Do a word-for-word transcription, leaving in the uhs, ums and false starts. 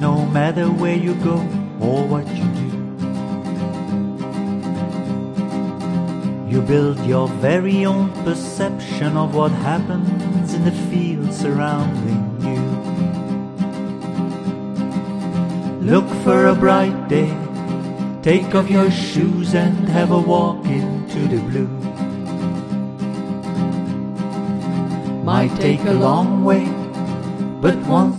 no matter where you go or what you do. You build your very own perception of what happens in the field surrounding you. Look for a bright day, take off your shoes and have a walk into the blue. Might take a long way, but once